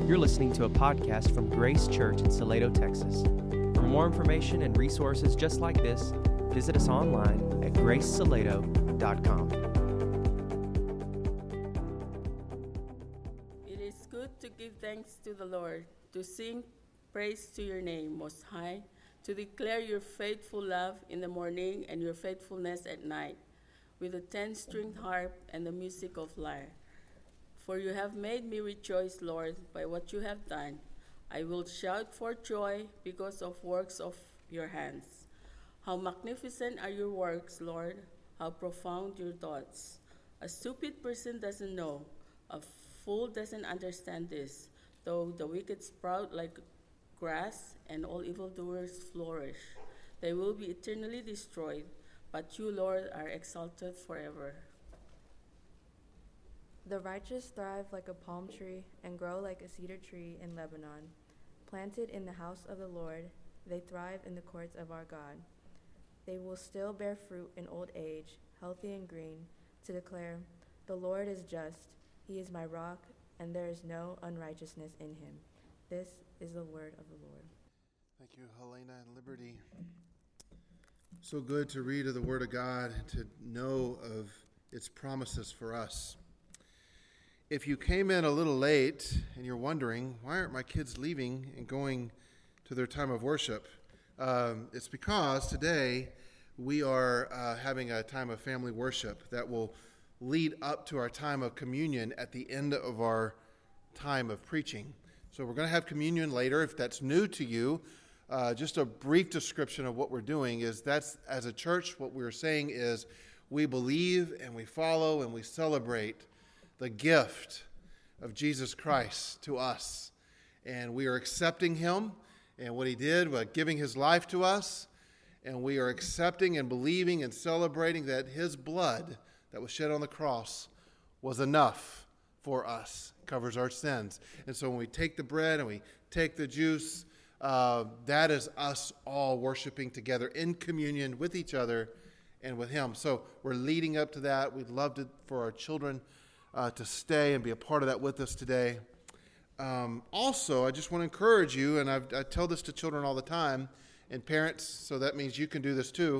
You're listening to a podcast from Grace Church in Salado, Texas. For more information and resources just like this, visit us online at gracesalado.com. It is good to give thanks to the Lord, to sing praise to your name, Most High, to declare your faithful love in the morning and your faithfulness at night, with a 10-stringed harp and the music of lyre. For you have made me rejoice, Lord, by what you have done. I will shout for joy because of works of your hands. How magnificent are your works, Lord, how profound your thoughts. A stupid person doesn't know, a fool doesn't understand this, though the wicked sprout like grass and all evildoers flourish. They will be eternally destroyed, but you, Lord, are exalted forever. The righteous thrive like a palm tree and grow like a cedar tree in Lebanon. Planted in the house of the Lord, they thrive in the courts of our God. They will still bear fruit in old age, healthy and green, to declare, "The Lord is just, he is my rock, and there is no unrighteousness in him." This is the word of the Lord. Thank you, Helena and Liberty. So good to read of the Word of God, to know of its promises for us. If you came in a little late and you're wondering, why aren't my kids leaving and going to their time of worship? It's because today we are having a time of family worship that will lead up to our time of communion at the end of our time of preaching. So we're going to have communion later. If that's new to you, just a brief description of what we're doing is that's, as a church, what we're saying is we believe and we follow and we celebrate the gift of Jesus Christ to us. And we are accepting him and what he did by giving his life to us. And we are accepting and believing and celebrating that his blood that was shed on the cross was enough for us, covers our sins. And so when we take the bread and we take the juice, that is us all worshiping together in communion with each other and with him. So we're leading up to that. We'd love for our children to stay and be a part of that with us today. Also, I just want to encourage you, and I tell this to children all the time, and parents, so that means you can do this too.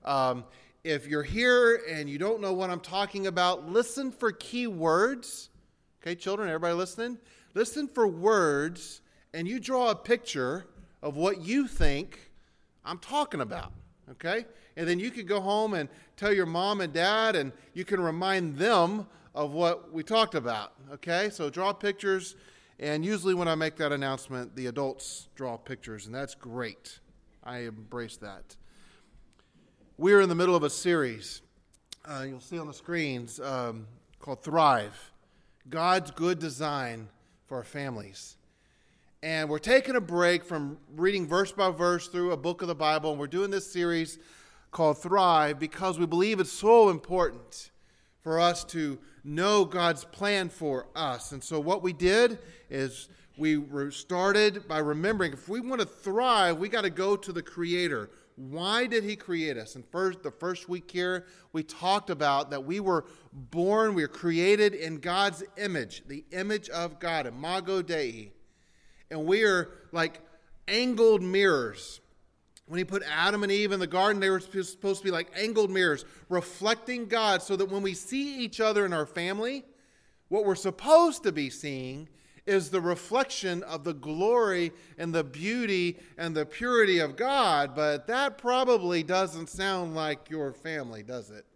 If you're here and you don't know what I'm talking about, listen for key words. Okay, children, everybody listening? Listen for words, and you draw a picture of what you think I'm talking about, okay? And then you can go home and tell your mom and dad, and you can remind them of what we talked about, okay? So draw pictures, and usually when I make that announcement, the adults draw pictures, and that's great. I embrace that. We're in the middle of a series, you'll see on the screens, called Thrive, God's Good Design for Our Families. And we're taking a break from reading verse by verse through a book of the Bible, and we're doing this series called Thrive because we believe it's so important for us to know God's plan for us. And so what we did is we started by remembering if we want to thrive, we got to go to the Creator. Why did he create us? And the first week here, we talked about that we were born, we were created in God's image, the image of God, Imago Dei. And we are like angled mirrors. When he put Adam and Eve in the garden, they were supposed to be like angled mirrors, reflecting God, so that when we see each other in our family, what we're supposed to be seeing is the reflection of the glory and the beauty and the purity of God. But that probably doesn't sound like your family, does it?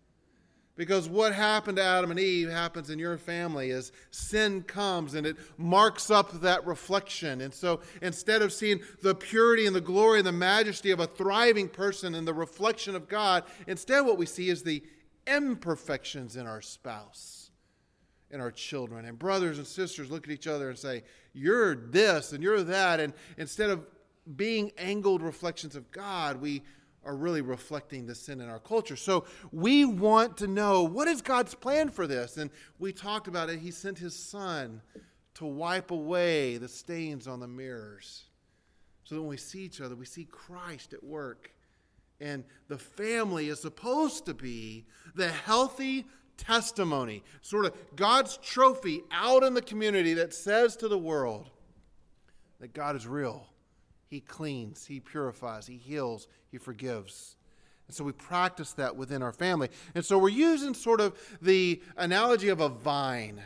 Because what happened to Adam and Eve happens in your family as sin comes and it marks up that reflection. And so instead of seeing the purity and the glory and the majesty of a thriving person and the reflection of God, instead what we see is the imperfections in our spouse, in our children. And brothers and sisters look at each other and say, you're this and you're that. And instead of being angled reflections of God, we are really reflecting the sin in our culture. So we want to know, what is God's plan for this? And we talked about it. He sent his son to wipe away the stains on the mirrors. So that when we see each other, we see Christ at work. And the family is supposed to be the healthy testimony, sort of God's trophy out in the community that says to the world that God is real. He cleans, He purifies, He heals, He forgives. And so we practice that within our family. And so we're using sort of the analogy of a vine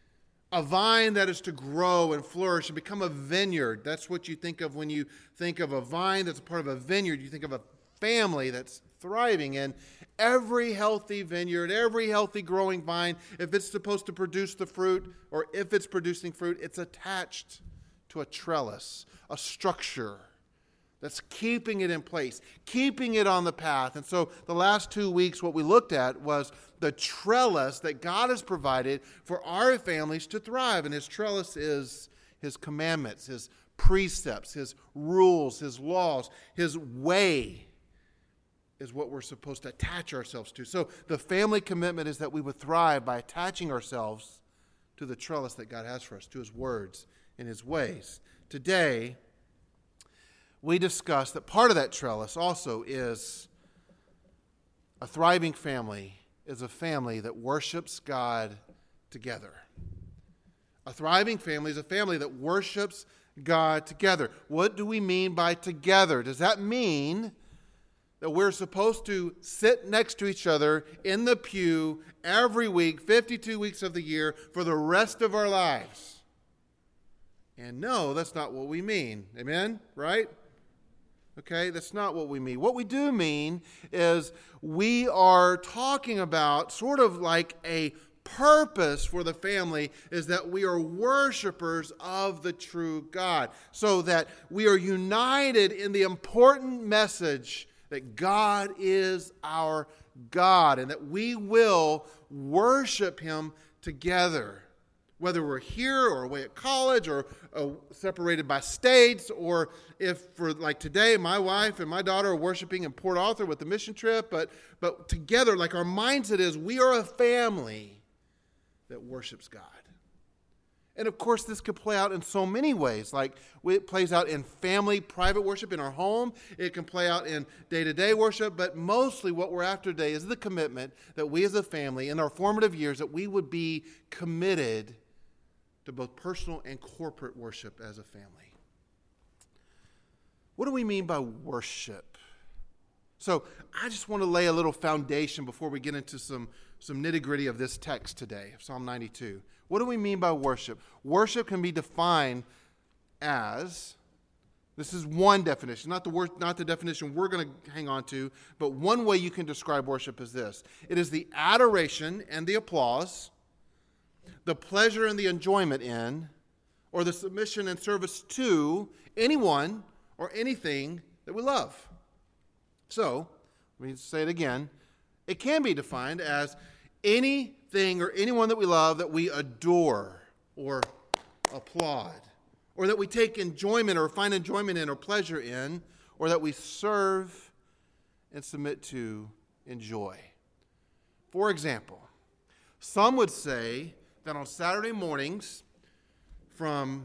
that is to grow and flourish and become a vineyard. That's what you think of when you think of a vine that's a part of a vineyard. You think of a family that's thriving. And every healthy vineyard, every healthy growing vine, if it's supposed to produce the fruit, or if it's producing fruit, it's attached to a trellis, a structure that's keeping it in place, keeping it on the path. And so the last 2 weeks, what we looked at was the trellis that God has provided for our families to thrive. And His trellis is His commandments, His precepts, His rules, His laws, His way is what we're supposed to attach ourselves to. So the family commitment is that we would thrive by attaching ourselves to the trellis that God has for us, to His words and His ways. Today, we discussed that part of that trellis also is a thriving family is a family that worships God together. A thriving family is a family that worships God together. What do we mean by together? Does that mean that we're supposed to sit next to each other in the pew every week, 52 weeks of the year, for the rest of our lives? And no, that's not what we mean. Amen? Right? Okay, that's not what we mean. What we do mean is we are talking about sort of like a purpose for the family is that we are worshipers of the true God, so that we are united in the important message that God is our God and that we will worship Him together. Whether we're here or away at college or separated by states, or if for like today, my wife and my daughter are worshiping in Port Arthur with the mission trip, but together, like our mindset is, we are a family that worships God. And of course, this could play out in so many ways. Like it plays out in family, private worship in our home. It can play out in day-to-day worship. But mostly what we're after today is the commitment that we as a family in our formative years, that we would be committed to both personal and corporate worship as a family. What do we mean by worship? So I just want to lay a little foundation before we get into some nitty-gritty of this text today, Psalm 92. What do we mean by worship? Worship can be defined as, this is one definition, not the definition we're going to hang on to, but one way you can describe worship is this. It is the adoration and the applause, the pleasure and the enjoyment in, or the submission and service to anyone or anything that we love. So, let me say it again. It can be defined as anything or anyone that we love that we adore or applaud, or that we take enjoyment or find enjoyment in or pleasure in, or that we serve and submit to, enjoy. For example, some would say that on Saturday mornings from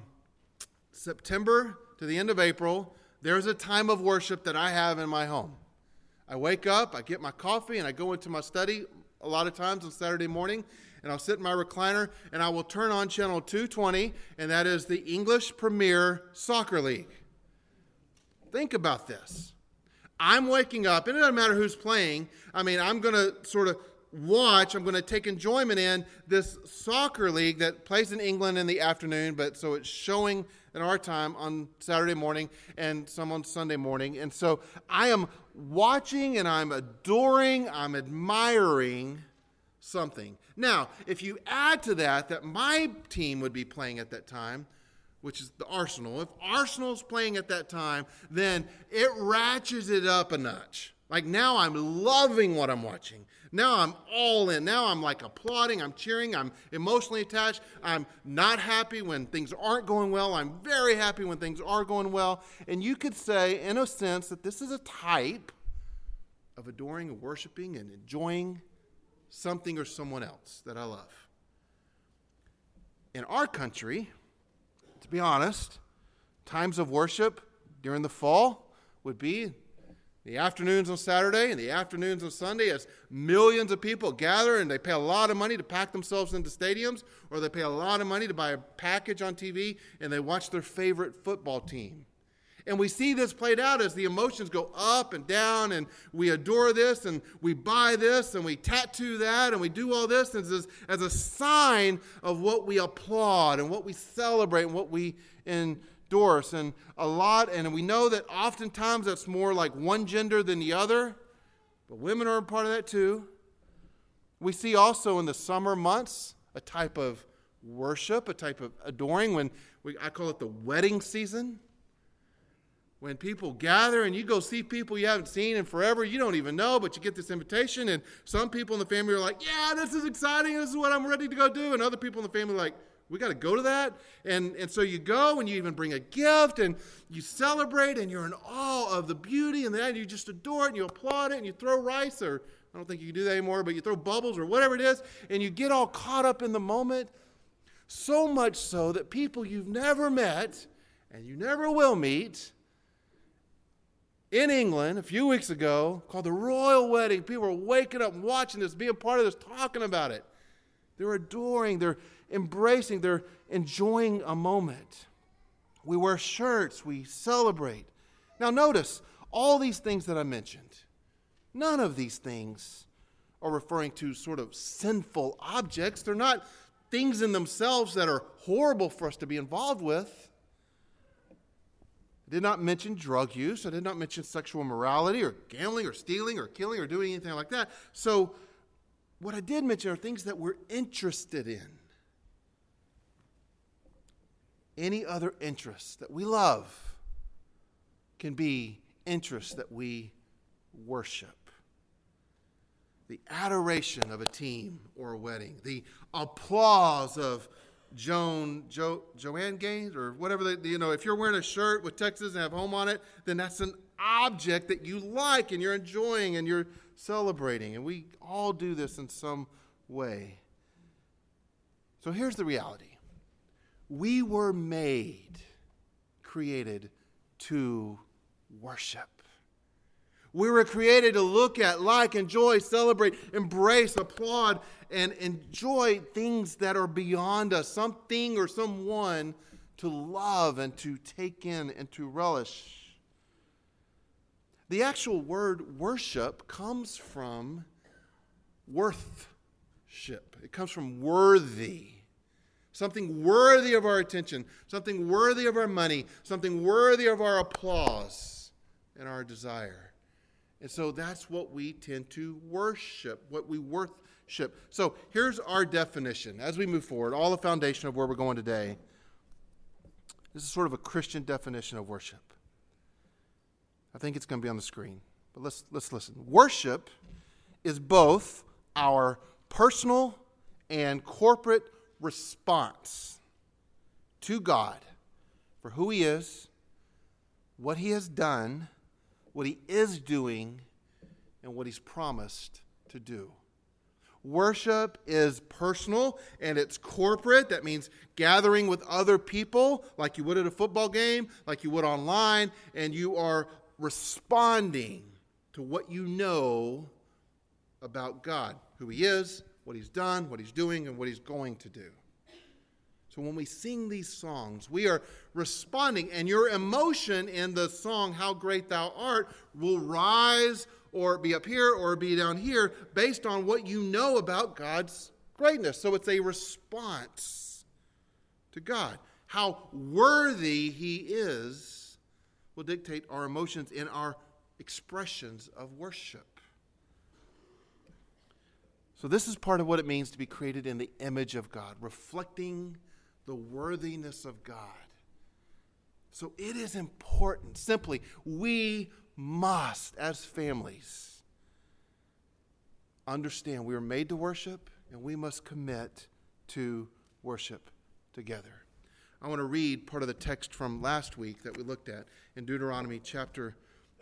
September to the end of April, there's a time of worship that I have in my home. I wake up, I get my coffee, and I go into my study a lot of times on Saturday morning, and I'll sit in my recliner, and I will turn on channel 220, and that is the English Premier Soccer League. Think about this. I'm waking up, and it doesn't matter who's playing. I mean, I'm going to sort of I'm going to take enjoyment in this soccer league that plays in England in the afternoon, but so it's showing in our time on Saturday morning and some on Sunday morning. And so I am watching and I'm adoring, I'm admiring something. Now, if you add to that my team would be playing at that time, which is the Arsenal. If Arsenal's playing at that time, then it ratchets it up a notch. Like now I'm loving what I'm watching. Now I'm all in. Now I'm like applauding, I'm cheering, I'm emotionally attached. I'm not happy when things aren't going well. I'm very happy when things are going well. And you could say, in a sense, that this is a type of adoring and worshiping and enjoying something or someone else that I love. In our country, to be honest, times of worship during the fall would be The afternoons on Saturday and the afternoons on Sunday, as millions of people gather and they pay a lot of money to pack themselves into stadiums, or they pay a lot of money to buy a package on TV and they watch their favorite football team. And we see this played out as the emotions go up and down, and we adore this, and we buy this, and we tattoo that, and we do all this as a sign of what we applaud and what we celebrate and what we endorse. And we know that oftentimes that's more like one gender than the other, but women are a part of that too. We see also in the summer months a type of worship, a type of adoring, I call it the wedding season. When people gather and you go see people you haven't seen in forever, you don't even know, but you get this invitation, and some people in the family are like, yeah, this is exciting, this is what I'm ready to go do, and other people in the family are like, we got to go to that. And so you go and you even bring a gift and you celebrate and you're in awe of the beauty, and then you just adore it and you applaud it and you throw rice, or I don't think you can do that anymore, but you throw bubbles or whatever it is, and you get all caught up in the moment. So much so that people you've never met and you never will meet in England a few weeks ago, called the Royal Wedding. People are waking up and watching this, being part of this, talking about it. They're adoring, they're embracing, they're enjoying a moment. We wear shirts, we celebrate. Now notice, all these things that I mentioned, none of these things are referring to sort of sinful objects. They're not things in themselves that are horrible for us to be involved with. I did not mention drug use. I did not mention sexual immorality or gambling or stealing or killing or doing anything like that. So what I did mention are things that we're interested in. Any other interests that we love can be interests that we worship. The adoration of a team or a wedding. The applause of Joanne Gaines or whatever, if you're wearing a shirt with Texas and have home on it, then that's an object that you like and you're enjoying and you're celebrating. And we all do this in some way. So here's the reality. We were created to worship. We were created to look at, like, enjoy, celebrate, embrace, applaud, and enjoy things that are beyond us, something or someone to love and to take in and to relish. The actual word worship comes from worthship. It comes from worthy. Something worthy of our attention, something worthy of our money, something worthy of our applause and our desire. And so that's what we tend to worship, what we worship. So here's our definition as we move forward, all the foundation of where we're going today. This is sort of a Christian definition of worship. I think it's going to be on the screen, but let's listen. Worship is both our personal and corporate response to God for who He is, what He has done, what He is doing, and what He's promised to do. Worship is personal and it's corporate. That means gathering with other people like you would at a football game, like you would online, and you are responding to what you know about God, who He is, what He's done, what He's doing, and what He's going to do. So when we sing these songs, we are responding, and your emotion in the song, How Great Thou Art, will rise or be up here or be down here based on what you know about God's greatness. So it's a response to God. How worthy He is will dictate our emotions in our expressions of worship. So this is part of what it means to be created in the image of God, reflecting the worthiness of God. So it is important. Simply, we must, as families, understand we are made to worship, and we must commit to worship together. I want to read part of the text from last week that we looked at in Deuteronomy chapter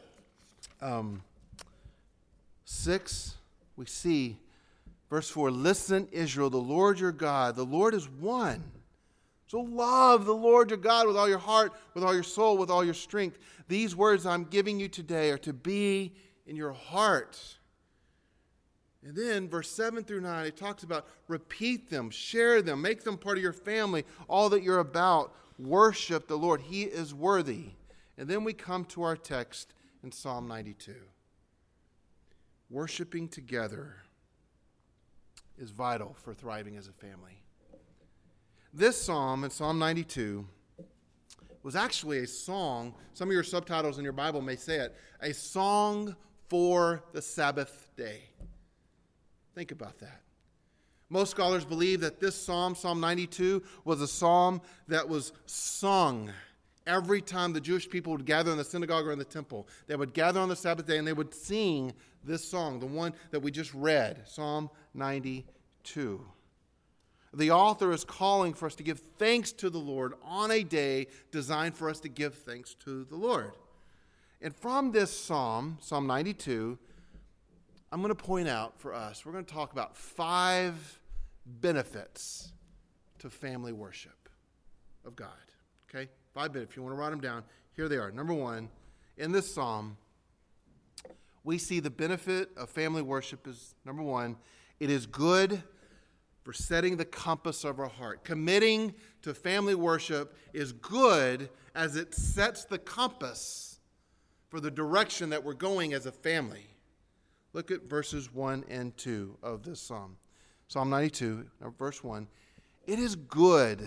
6. We see verse 4, listen, Israel, the Lord your God, the Lord is one. So love the Lord your God with all your heart, with all your soul, with all your strength. These words I'm giving you today are to be in your heart. And then verse 7 through 9, it talks about repeat them, share them, make them part of your family, all that you're about. Worship the Lord. He is worthy. And then we come to our text in Psalm 92. Worshiping together is vital for thriving as a family. This psalm in Psalm 92 was actually a song. Some of your subtitles in your Bible may say it, a song for the Sabbath day. Think about that. Most scholars believe that this psalm, Psalm 92, was a psalm that was sung every time the Jewish people would gather in the synagogue or in the temple. They would gather on the Sabbath day and they would sing this song, the one that we just read, Psalm 92. The author is calling for us to give thanks to the Lord on a day designed for us to give thanks to the Lord. And from this psalm, Psalm 92, I'm going to point out for us, we're going to talk about 5 benefits to family worship of God. Okay? 5 benefits. If you want to write them down, here they are. Number 1, in this psalm, we see the benefit of family worship is, number 1, it is good for setting the compass of our heart. Committing to family worship is good as it sets the compass for the direction that we're going as a family. Look at verses 1 and 2 of this psalm. Psalm 92, verse 1. It is good.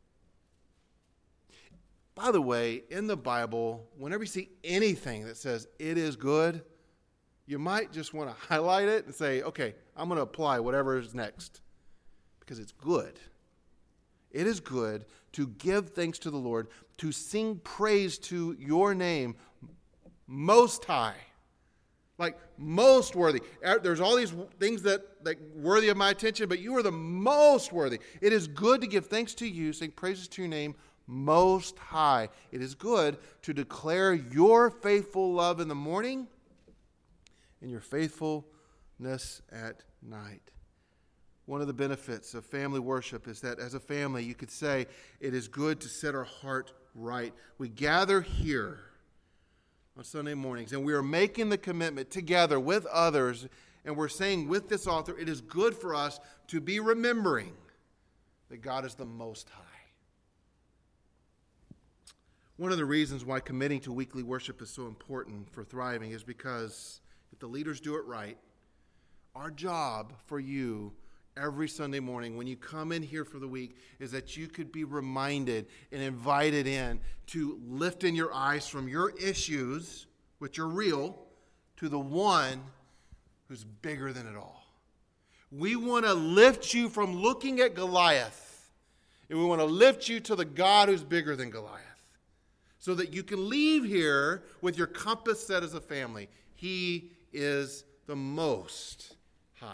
By the way, in the Bible, whenever you see anything that says it is good, you might just want to highlight it and say, okay, I'm going to apply whatever is next. Because it's good. It is good to give thanks to the Lord, to sing praise to your name, most high, like most worthy. There's all these things that worthy of my attention, but you are the most worthy. It is good to give thanks to you, sing praises to your name, most high. It is good to declare your faithful love in the morning and your faithfulness at night. One of the benefits of family worship is that as a family, you could say it is good to set our heart right. We gather here on Sunday mornings, and we are making the commitment together with others, and we're saying with this author, it is good for us to be remembering that God is the Most High. One of the reasons why committing to weekly worship is so important for thriving is because if the leaders do it right, our job for you every Sunday morning when you come in here for the week is that you could be reminded and invited in to lift in your eyes from your issues, which are real, to the one who's bigger than it all. We want to lift you from looking at Goliath, and we want to lift you to the God who's bigger than Goliath, so that you can leave here with your compass set as a family. He is the Most High.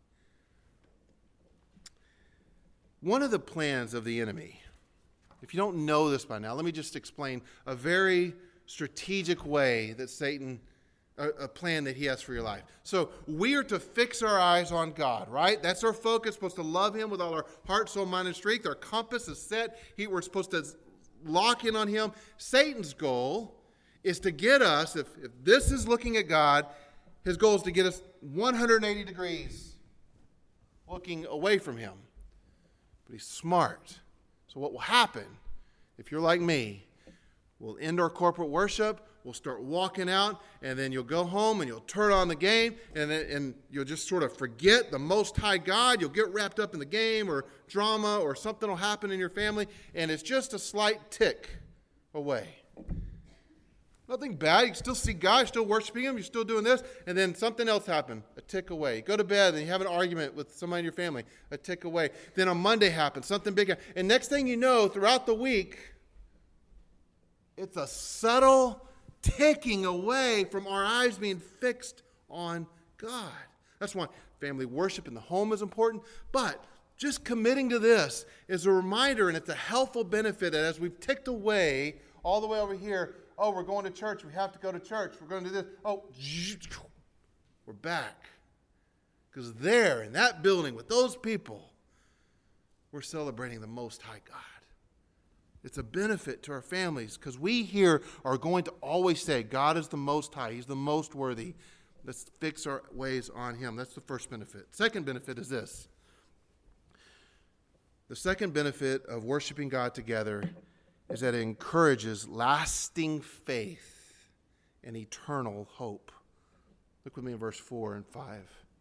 One of the plans of the enemy, if you don't know this by now, let me just explain a very strategic way that Satan, a plan that he has for your life. So we are to fix our eyes on God, right? That's our focus, supposed to love him with all our heart, soul, mind, and strength. Our compass is set. We're supposed to lock in on him. Satan's goal is to get us, if this is looking at God, his goal is to get us 180 degrees looking away from him. But he's smart. So what will happen, if you're like me, we'll end our corporate worship, we'll start walking out, and then you'll go home and you'll turn on the game, and you'll just sort of forget the Most High God. You'll get wrapped up in the game or drama, or something will happen in your family, and it's just a slight tick away. Nothing bad. You can still see God, you're still worshiping him, you're still doing this, and then something else happened, a tick away. You go to bed and you have an argument with somebody in your family, a tick away. Then on Monday happens, something big. And next thing you know, throughout the week, it's a subtle ticking away from our eyes being fixed on God. That's why family worship in the home is important. But just committing to this is a reminder, and it's a helpful benefit that as we've ticked away all the way over here, oh, we're going to church. We have to go to church. We're going to do this. Oh, we're back. Because there, in that building, with those people, we're celebrating the Most High God. It's a benefit to our families because we here are going to always say, God is the most high. He's the most worthy. Let's fix our ways on him. That's the first benefit. Second benefit is this. The second benefit of worshiping God together is that it encourages lasting faith and eternal hope. Look with me in verse 4 and 5.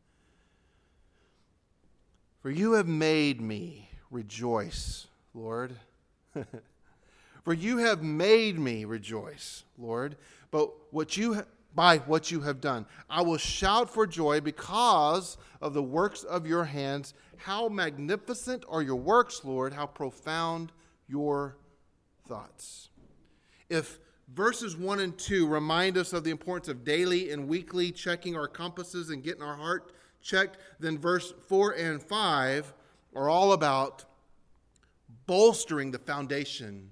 For you have made me rejoice, Lord. For you have made me rejoice, Lord, but by what you have done. I will shout for joy because of the works of your hands. How magnificent are your works, Lord, how profound your thoughts. If verses 1 and 2 remind us of the importance of daily and weekly checking our compasses and getting our heart checked, then verse 4 and 5 are all about bolstering the foundation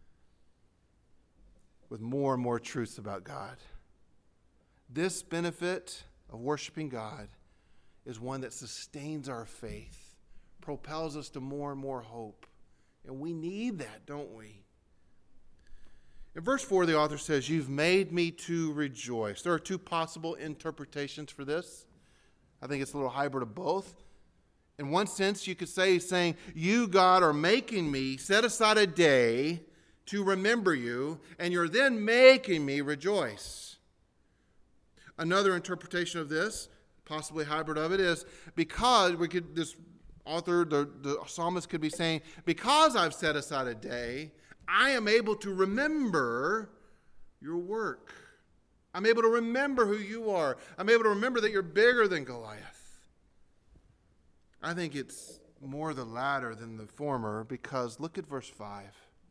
with more and more truths about God. This benefit of worshiping God is one that sustains our faith, propels us to more and more hope. And we need that, don't we? In verse 4, the author says, you've made me to rejoice. There are two possible interpretations for this. I think it's a little hybrid of both. In one sense, you could say he's saying, you, God, are making me set aside a day to remember you, and you're then making me rejoice. Another interpretation of this, possibly hybrid of it, is because this author, the psalmist could be saying, because I've set aside a day, I am able to remember your work. I'm able to remember who you are. I'm able to remember that you're bigger than Goliath. I think it's more the latter than the former because look at verse 5.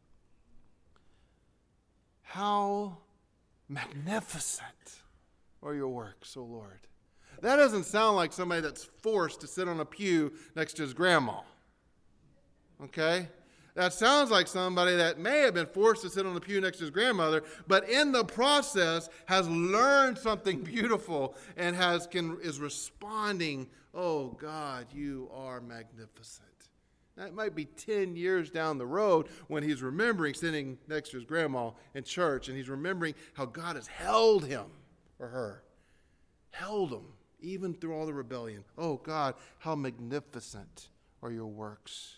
How magnificent are your works, O Lord. That doesn't sound like somebody that's forced to sit on a pew next to his grandma. Okay? That sounds like somebody that may have been forced to sit on the pew next to his grandmother, but in the process has learned something beautiful and is responding, oh God, you are magnificent. That might be 10 years down the road when he's remembering sitting next to his grandma in church and he's remembering how God has held him or her. Held him even through all the rebellion. Oh God, how magnificent are your works.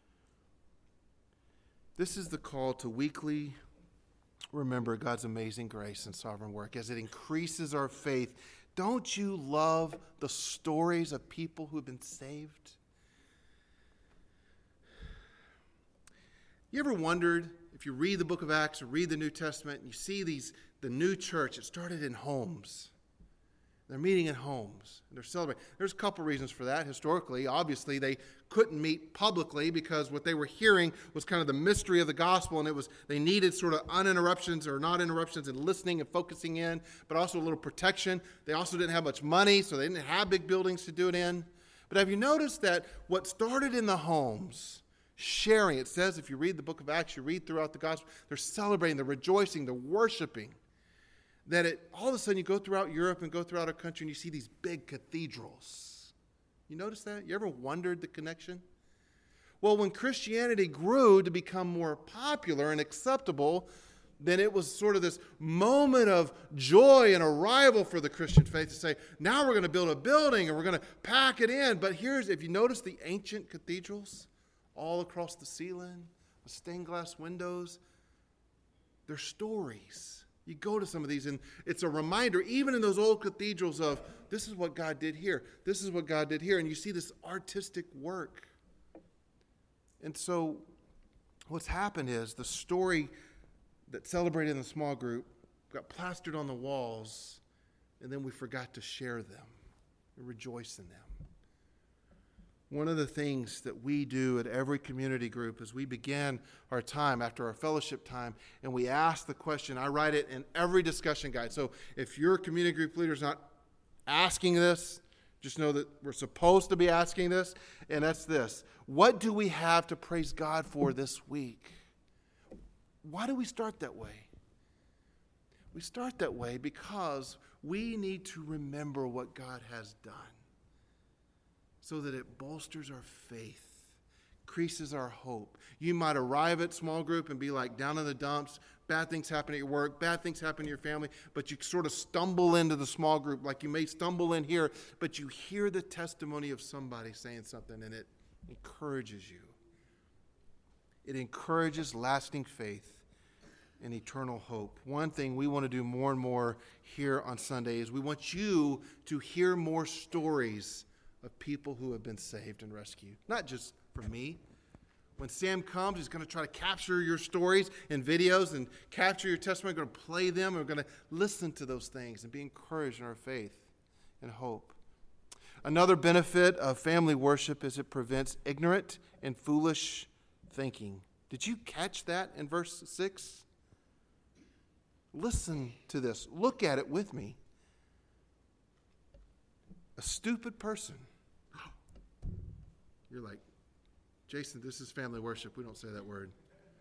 This is the call to weekly remember God's amazing grace and sovereign work as it increases our faith. Don't you love the stories of people who have been saved? You ever wondered, if you read the book of Acts or read the New Testament, and you see the new church, it started in homes. They're meeting in homes. And they're celebrating. There's a couple reasons for that. Historically, obviously, they couldn't meet publicly because what they were hearing was kind of the mystery of the gospel, and they needed sort of uninterruptions or not interruptions and listening and focusing in, but also a little protection. They also didn't have much money, so they didn't have big buildings to do it in. But have you noticed that what started in the homes, sharing, it says if you read the book of Acts, you read throughout the gospel, they're celebrating, they're rejoicing, they're worshiping. That all of a sudden you go throughout Europe and go throughout our country and you see these big cathedrals. You notice that? You ever wondered the connection? Well, when Christianity grew to become more popular and acceptable, then it was sort of this moment of joy and arrival for the Christian faith to say, now we're going to build a building and we're going to pack it in. But if you notice the ancient cathedrals all across the ceiling with stained glass windows, they're stories. You go to some of these, and it's a reminder, even in those old cathedrals, of this is what God did here. This is what God did here. And you see this artistic work. And so what's happened is the story that celebrated in the small group got plastered on the walls, and then we forgot to share them and rejoice in them. One of the things that we do at every community group is we begin our time after our fellowship time and we ask the question. I write it in every discussion guide. So if your community group leader is not asking this, just know that we're supposed to be asking this, and that's this. What do we have to praise God for this week? Why do we start that way? We start that way because we need to remember what God has done, so that it bolsters our faith, increases our hope. You might arrive at small group and be like down in the dumps, bad things happen at your work, bad things happen to your family, but you sort of stumble into the small group like you may stumble in here, but you hear the testimony of somebody saying something and it encourages you. It encourages lasting faith and eternal hope. One thing we want to do more and more here on Sunday is we want you to hear more stories of people who have been saved and rescued. Not just from me. When Sam comes, he's going to try to capture your stories and videos and capture your testimony. We're going to play them. We're going to listen to those things and be encouraged in our faith and hope. Another benefit of family worship is it prevents ignorant and foolish thinking. Did you catch that in verse 6? Listen to this. Look at it with me. A stupid person. You're like, Jason, this is family worship. We don't say that word.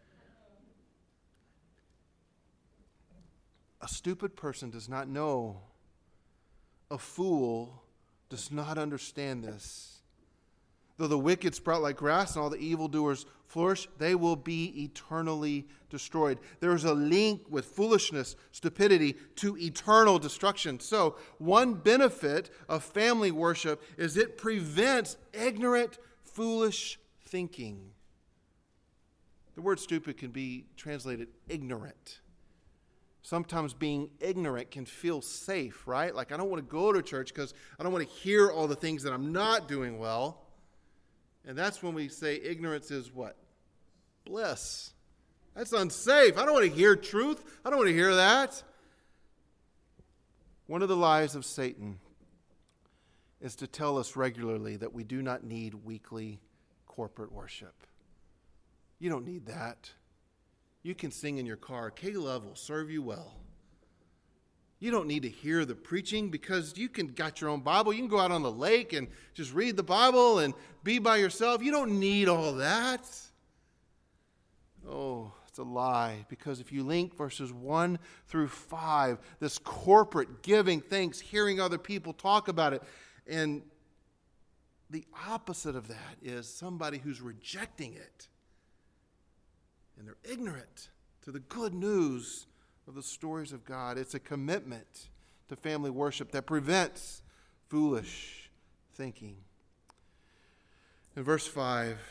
A stupid person does not know. A fool does not understand this. Though the wicked sprout like grass and all the evildoers flourish, they will be eternally destroyed. There is a link with foolishness, stupidity, to eternal destruction. So, one benefit of family worship is it prevents ignorant, foolish thinking. The word stupid can be translated ignorant. Sometimes being ignorant can feel safe, right? Like I don't want to go to church because I don't want to hear all the things that I'm not doing well. And that's when we say ignorance is what? Bliss. That's unsafe. I don't want to hear truth. I don't want to hear that. One of the lies of Satan is to tell us regularly that we do not need weekly corporate worship. You don't need that. You can sing in your car. K-Love will serve you well. You don't need to hear the preaching because you got your own Bible. You can go out on the lake and just read the Bible and be by yourself. You don't need all that. Oh, it's a lie, because if you link verses 1 through 5, this corporate giving thanks, hearing other people talk about it, and the opposite of that is somebody who's rejecting it. And they're ignorant to the good news of the stories of God. It's a commitment to family worship that prevents foolish thinking. In verse 5,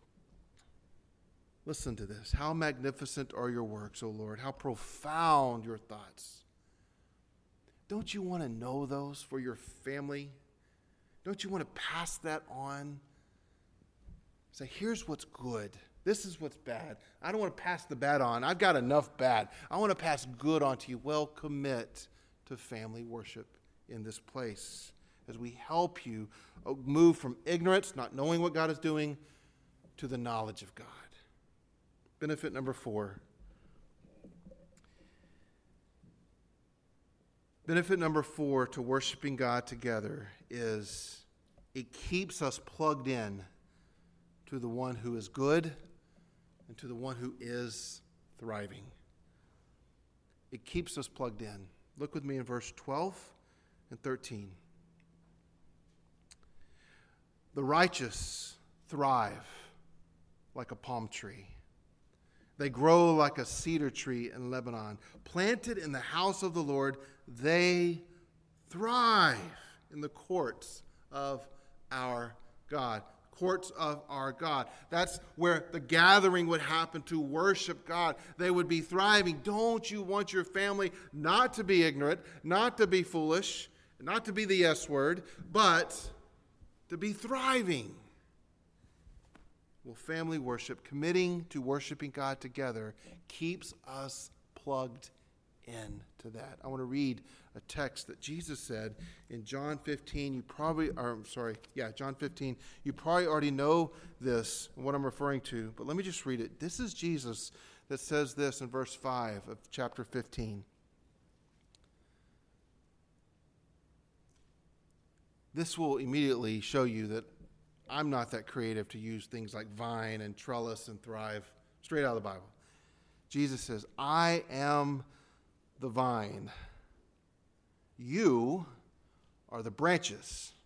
listen to this. How magnificent are your works, O Lord. How profound your thoughts. Don't you want to know those for your family? Don't you want to pass that on? Say, here's what's good. This is what's bad. I don't want to pass the bad on. I've got enough bad. I want to pass good on to you. Well, commit to family worship in this place as we help you move from ignorance, not knowing what God is doing, to the knowledge of God. Benefit number 4. Benefit number 4 to worshiping God together is it keeps us plugged in to the one who is good and to the one who is thriving. It keeps us plugged in. Look with me in verse 12 and 13. The righteous thrive like a palm tree. They grow like a cedar tree in Lebanon. Planted in the house of the Lord, they thrive in the courts of our God. Courts of our God. That's where the gathering would happen to worship God. They would be thriving. Don't you want your family not to be ignorant, not to be foolish, not to be the S word, but to be thriving? Well, family worship, committing to worshiping God together, keeps us plugged into that. I want to read a text that Jesus said in John 15. John 15. You probably already know this, what I'm referring to, but let me just read it. This is Jesus that says this in verse 5 of chapter 15. This will immediately show you that I'm not that creative to use things like vine and trellis and thrive straight out of the Bible. Jesus says, I am the vine. You are the branches.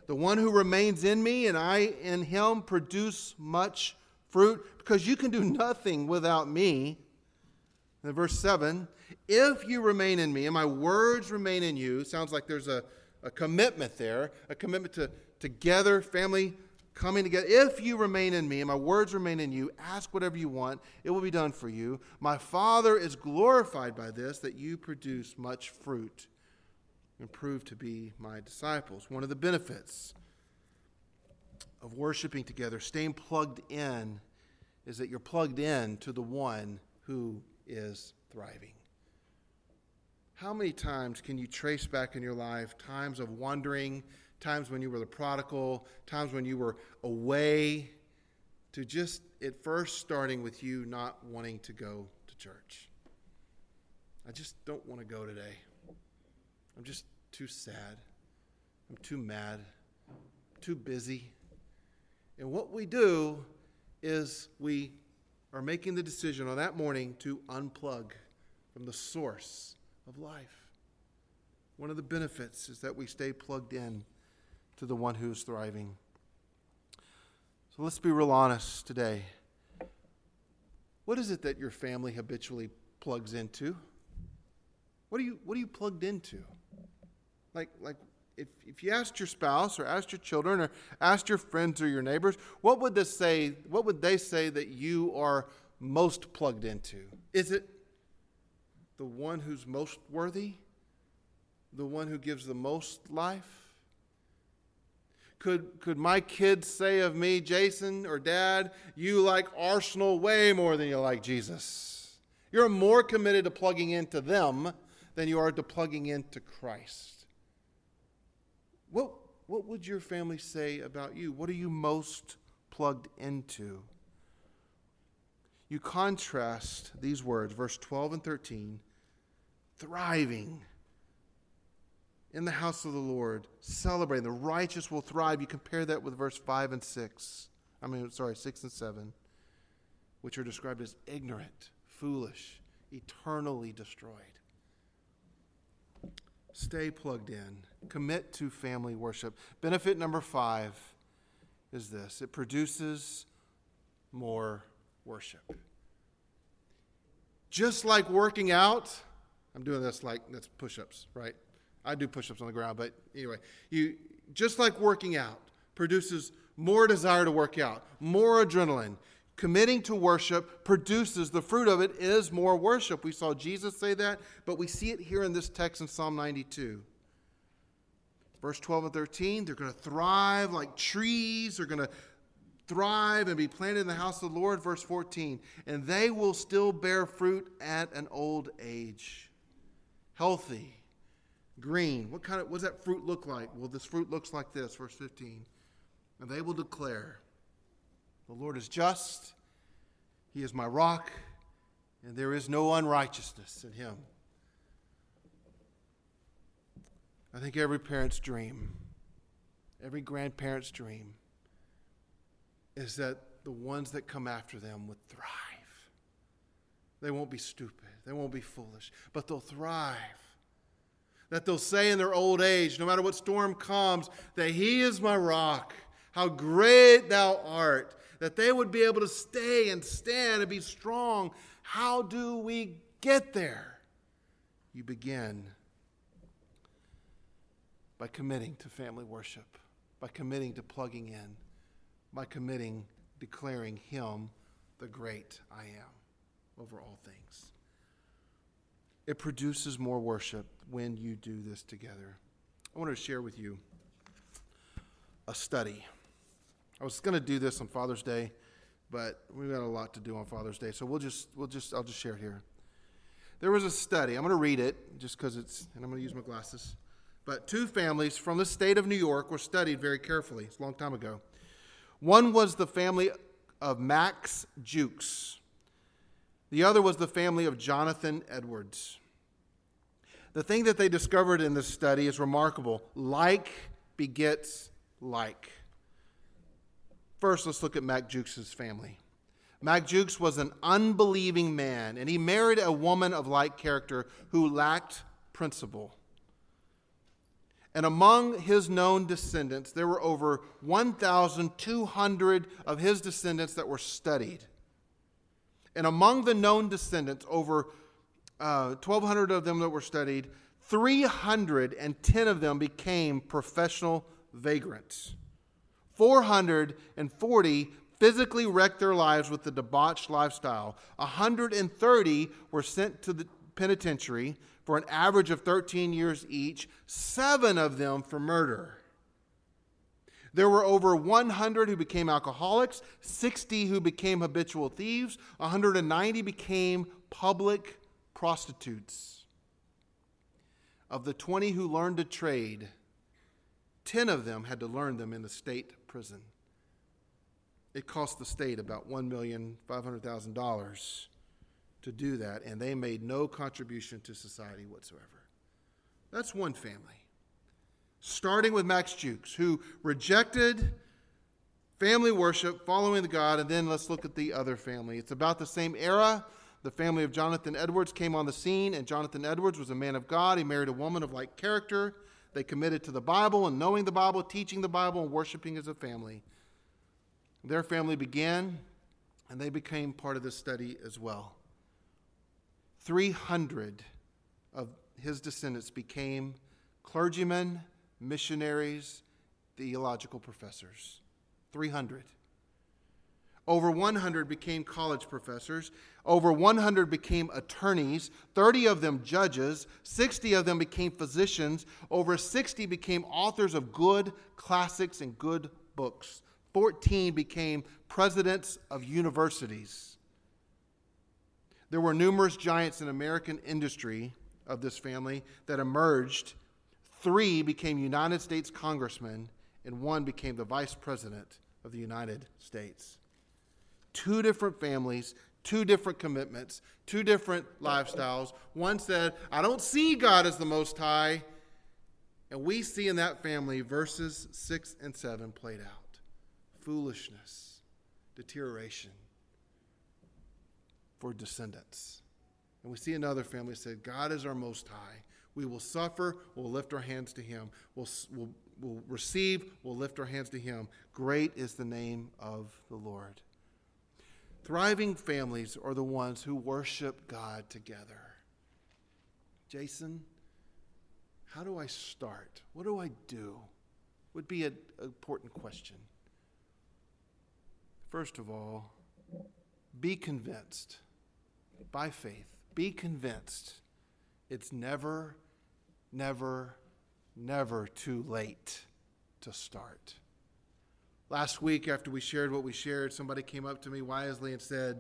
The one who remains in me and I in him produce much fruit, because you can do nothing without me. And verse 7, if you remain in me and my words remain in you, sounds like there's a commitment there, a commitment to together, family coming together. If you remain in me and my words remain in you, ask whatever you want, it will be done for you. My Father is glorified by this, that you produce much fruit and prove to be my disciples. One of the benefits of worshiping together, staying plugged in, is that you're plugged in to the one who is thriving. How many times can you trace back in your life times of wandering, times when you were the prodigal, times when you were away, to just at first starting with you not wanting to go to church? I just don't want to go today. I'm just too sad. I'm too mad. I'm too busy. And what we do is we are making the decision on that morning to unplug from the source of life. One of the benefits is that we stay plugged in to the one who is thriving. So let's be real honest today. What is it that your family habitually plugs into? What are you plugged into? Like if you asked your spouse or asked your children or asked your friends or your neighbors, what would they say that you are most plugged into? Is it the one who's most worthy? The one who gives the most life? Could my kids say of me, Jason or Dad, you like Arsenal way more than you like Jesus? You're more committed to plugging into them than you are to plugging into Christ. What would your family say about you? What are you most plugged into? You contrast these words, verse 12 and 13, thriving in the house of the Lord, celebrating. The righteous will thrive. You compare that with verse 6 and 7, which are described as ignorant, foolish, eternally destroyed. Stay plugged in. Commit to family worship. Benefit number 5 is this. It produces more worship. Just like working out, I'm doing this like that's push-ups, right? I do push-ups on the ground, but anyway, just like working out produces more desire to work out, more adrenaline. Committing to worship produces, the fruit of it is more worship. We saw Jesus say that, but we see it here in this text in Psalm 92. Verse 12 and 13, they're going to thrive like trees. They're going to thrive and be planted in the house of the Lord. Verse 14, and they will still bear fruit at an old age. Healthy, green. What does that fruit look like? Well, this fruit looks like this, verse 15. And they will declare, the Lord is just, He is my rock, and there is no unrighteousness in Him. I think every parent's dream, every grandparent's dream, is that the ones that come after them would thrive. They won't be stupid, they won't be foolish, but they'll thrive. That they'll say in their old age, no matter what storm comes, that He is my rock. How great Thou art. That they would be able to stay and stand and be strong. How do we get there? You begin by committing to family worship, by committing to plugging in, by declaring Him the great I am over all things. It produces more worship when you do this together. I wanted to share with you a study. I was going to do this on Father's Day, but we've got a lot to do on Father's Day, so I'll just share it here. There was a study. I'm going to read it just because and I'm going to use my glasses. But 2 families from the state of New York were studied very carefully. It's a long time ago. One was the family of Max Jukes. The other was the family of Jonathan Edwards. The thing that they discovered in this study is remarkable. Like begets like. First, let's look at Mac Jukes' family. Mac Jukes was an unbelieving man, and he married a woman of like character who lacked principle. And among his known descendants, there were over 1,200 of his descendants that were studied. And among the known descendants, over 1,200 of them that were studied, 310 of them became professional vagrants. 440 physically wrecked their lives with the debauched lifestyle. 130 were sent to the penitentiary for an average of 13 years each, 7 of them for murder. There were over 100 who became alcoholics, 60 who became habitual thieves, 190 became public prostitutes. Of the 20 who learned a trade, 10 of them had to learn them in the state prison. It cost the state about $1,500,000 to do that, and they made no contribution to society whatsoever. That's one family. Starting with Max Jukes, who rejected family worship, following the God, and then let's look at the other family. It's about the same era. The family of Jonathan Edwards came on the scene, and Jonathan Edwards was a man of God. He married a woman of like character. They committed to the Bible and knowing the Bible, teaching the Bible, and worshiping as a family. Their family began, and they became part of this study as well. 300 of his descendants became clergymen, missionaries, theological professors. 300. Over 100 became college professors. Over 100 became attorneys. 30 of them judges. 60 of them became physicians. Over 60 became authors of good classics and good books. 14 became presidents of universities. There were numerous giants in American industry of this family that emerged. 3 became United States congressmen, and 1 became the vice president of the United States. 2 different families, 2 different commitments, 2 different lifestyles. One said, I don't see God as the Most High. And we see in that family verses 6 and 7 played out. Foolishness, deterioration for descendants. And we see another family that said, God is our Most High. We will suffer, we'll lift our hands to Him. We'll receive, we'll lift our hands to Him. Great is the name of the Lord. Thriving families are the ones who worship God together. Jason, how do I start? What do I do? Would be an important question. First of all, be convinced by faith. Be convinced it's never, never, never too late to start. Last week, after we shared what we shared, somebody came up to me wisely and said,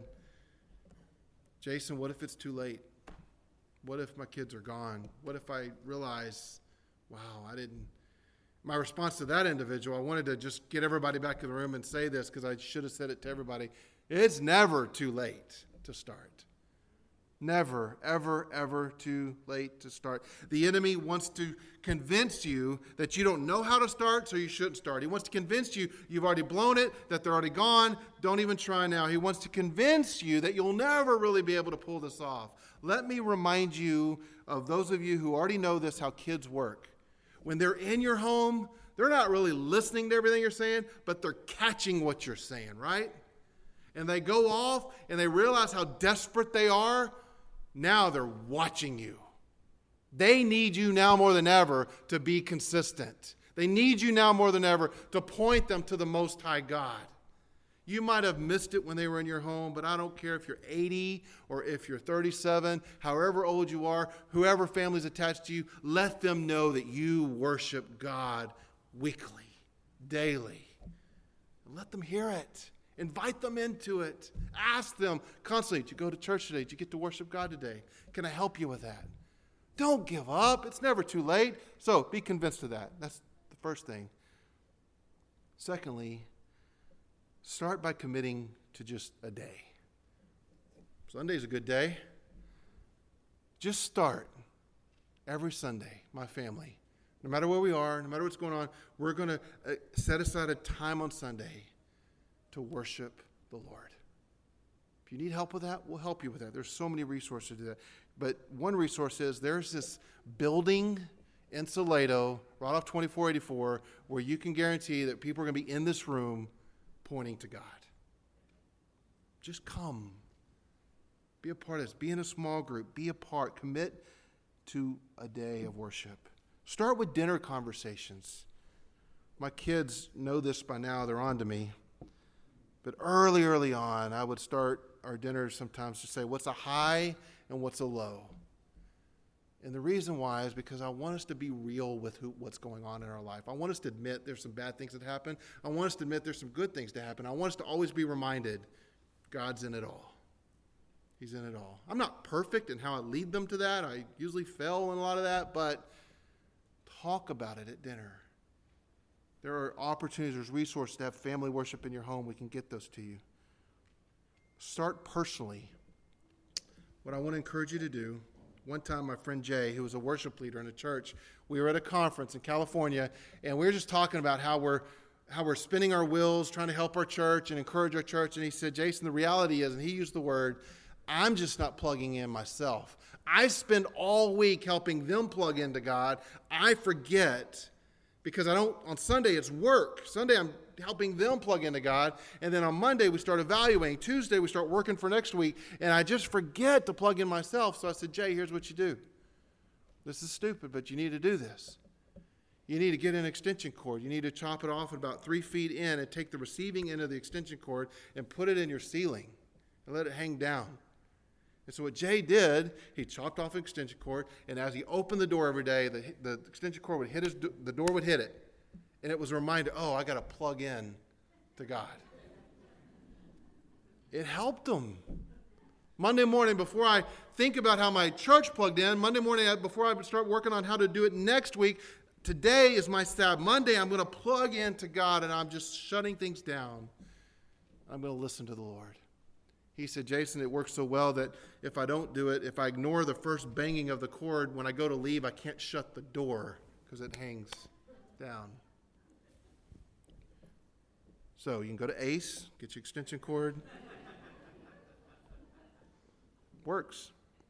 Jason, what if it's too late? What if my kids are gone? What if I realize, wow, I didn't. My response to that individual, I wanted to just get everybody back in the room and say this because I should have said it to everybody. It's never too late to start. Never, ever, ever too late to start. The enemy wants to convince you that you don't know how to start, so you shouldn't start. He wants to convince you you've already blown it, that they're already gone, don't even try now. He wants to convince you that you'll never really be able to pull this off. Let me remind you of those of you who already know this, how kids work. When they're in your home, they're not really listening to everything you're saying, but they're catching what you're saying, right? And they go off and they realize how desperate they are. Now they're watching you. They need you now more than ever to be consistent. They need you now more than ever to point them to the Most High God. You might have missed it when they were in your home, but I don't care if you're 80 or if you're 37, however old you are, whoever family's attached to you, let them know that you worship God weekly, daily. Let them hear it. Invite them into it. Ask them constantly, did you go to church today? Did you get to worship God today? Can I help you with that? Don't give up. It's never too late. So be convinced of that. That's the first thing. Secondly, start by committing to just a day. Sunday's a good day. Just start every Sunday, my family. No matter where we are, no matter what's going on, we're going to set aside a time on Sunday to worship the Lord. If you need help with that, we'll help you with that. There's so many resources to do that. But one resource is there's this building in Salado, right off 2484, where you can guarantee that people are going to be in this room pointing to God. Just come. Be a part of this. Be in a small group. Be a part. Commit to a day of worship. Start with dinner conversations. My kids know this by now. They're on to me. But early on, I would start our dinners sometimes to say, what's a high and what's a low? And the reason why is because I want us to be real with what's going on in our life. I want us to admit there's some bad things that happen. I want us to admit there's some good things to happen. I want us to always be reminded God's in it all. He's in it all. I'm not perfect in how I lead them to that. I usually fail in a lot of that, but talk about it at dinner. There are opportunities, there's resources to have family worship in your home. We can get those to you. Start personally. What I want to encourage you to do, one time my friend Jay, who was a worship leader in a church, we were at a conference in California, and we were just talking about how we're spinning our wheels, trying to help our church and encourage our church. And he said, Jason, the reality is, and he used the word, I'm just not plugging in myself. I spend all week helping them plug into God. I forget because on Sunday it's work. Sunday I'm helping them plug into God. And then on Monday we start evaluating. Tuesday we start working for next week. And I just forget to plug in myself. So I said, Jay, here's what you do. This is stupid, but you need to do this. You need to get an extension cord. You need to chop it off at about 3 feet in and take the receiving end of the extension cord and put it in your ceiling and let it hang down. And so what Jay did, he chopped off an extension cord, and as he opened the door every day, the extension cord would hit the door would hit it. And it was a reminder, I got to plug in to God. It helped him. Monday morning, before I think about how my church plugged in, Monday morning, before I start working on how to do it next week, today is my Sabbath. Monday, I'm going to plug into God, and I'm just shutting things down. I'm going to listen to the Lord. He said, Jason, it works so well that if I don't do it, if I ignore the first banging of the cord, when I go to leave, I can't shut the door because it hangs down. So you can go to Ace, get your extension cord. Works.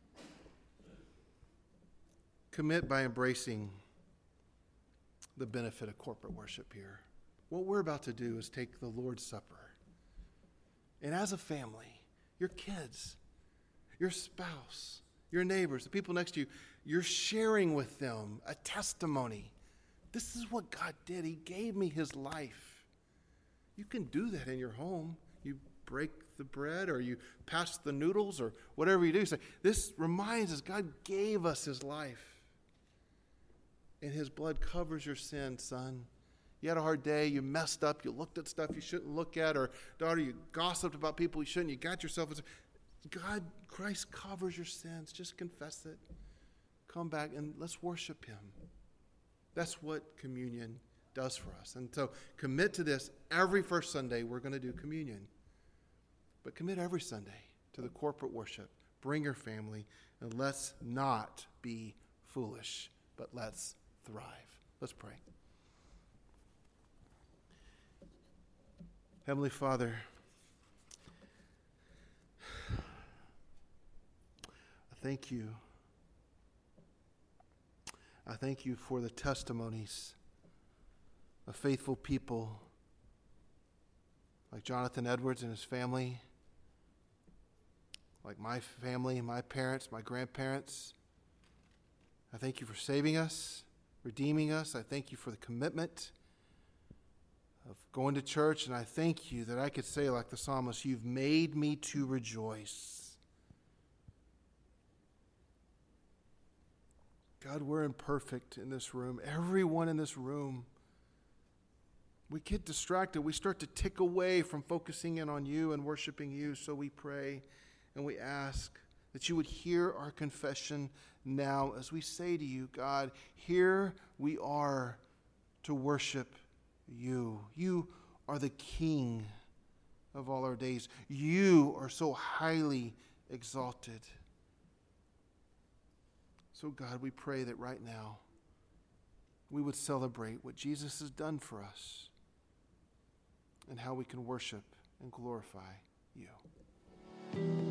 Commit by embracing the benefit of corporate worship here. What we're about to do is take the Lord's Supper. And as a family, your kids, your spouse, your neighbors, the people next to you, you're sharing with them a testimony. This is what God did. He gave me his life. You can do that in your home. You break the bread or you pass the noodles or whatever you do. Say, this reminds us God gave us his life. And his blood covers your sin, son. You had a hard day, you messed up, you looked at stuff you shouldn't look at, or daughter, you gossiped about people you shouldn't, you got yourself. Christ covers your sins. Just confess it. Come back and let's worship him. That's what communion does for us. And so commit to this. Every first Sunday we're going to do communion. But commit every Sunday to the corporate worship. Bring your family, and let's not be foolish, but let's thrive. Let's pray. Heavenly Father, I thank you. I thank you for the testimonies of faithful people like Jonathan Edwards and his family, like my family, my parents, my grandparents. I thank you for saving us, redeeming us. I thank you for the commitment of going to church, and I thank you that I could say like the psalmist, you've made me to rejoice. God, we're imperfect in this room. Everyone in this room. We get distracted. We start to tick away from focusing in on you and worshiping you. So we pray and we ask that you would hear our confession now as we say to you, God, here we are to worship you. You are the King of all our days. You are so highly exalted. So God, we pray that right now we would celebrate what Jesus has done for us and how we can worship and glorify you.